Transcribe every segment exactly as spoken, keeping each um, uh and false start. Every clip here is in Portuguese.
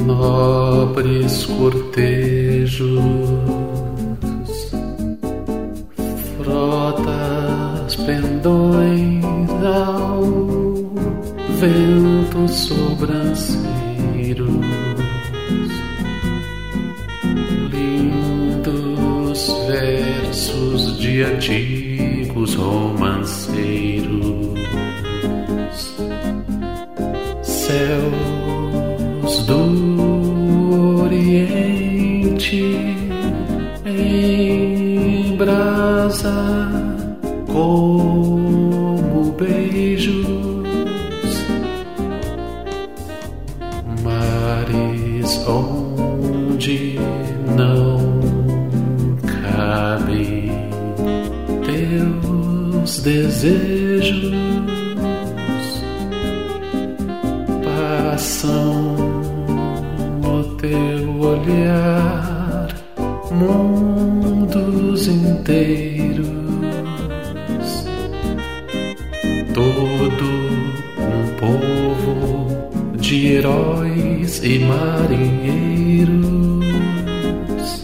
nobres cortejos, frotas, pendões ao vento sobranceiros, lindos versos de antigos romanceiros, céus do Oriente em brasa como beijos, mares onde não cabem teus desejos, passam no teu olhar mundos inteiros, todo um povo de heróis e marinheiros,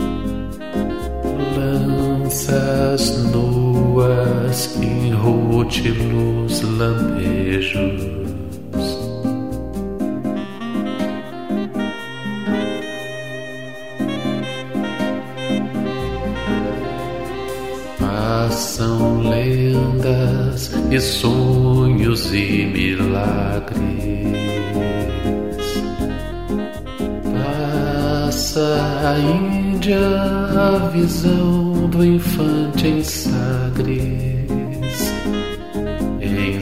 lanças nuas em rútilos lampejos. Passam lendas e sonhos e milagres, passa a Índia a visão do infante em Sagres, em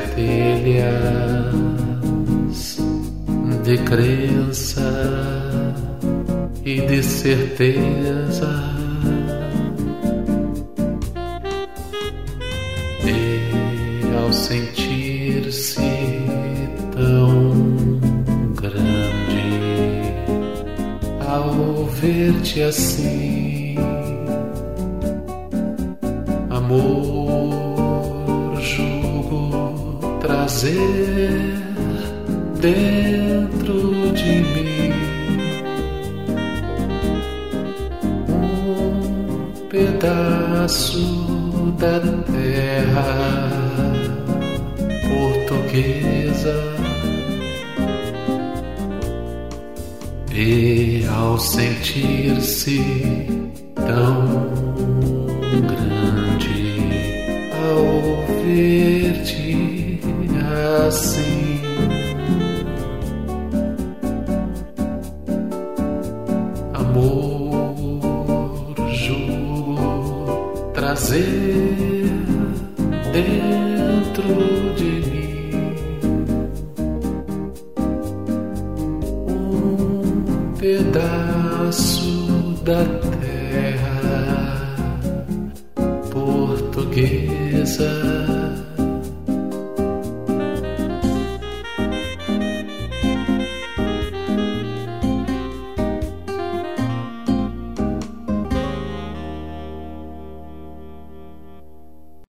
centelhas de crença e de certeza. Ao sentir-se tão grande, ao ver-te assim, amor, julgo trazer dentro de mim um pedaço da terra portuguesa, e ao sentir-se tão grande, ao ver-te assim, amor, julgo trazer dentro de mim um pedaço da terra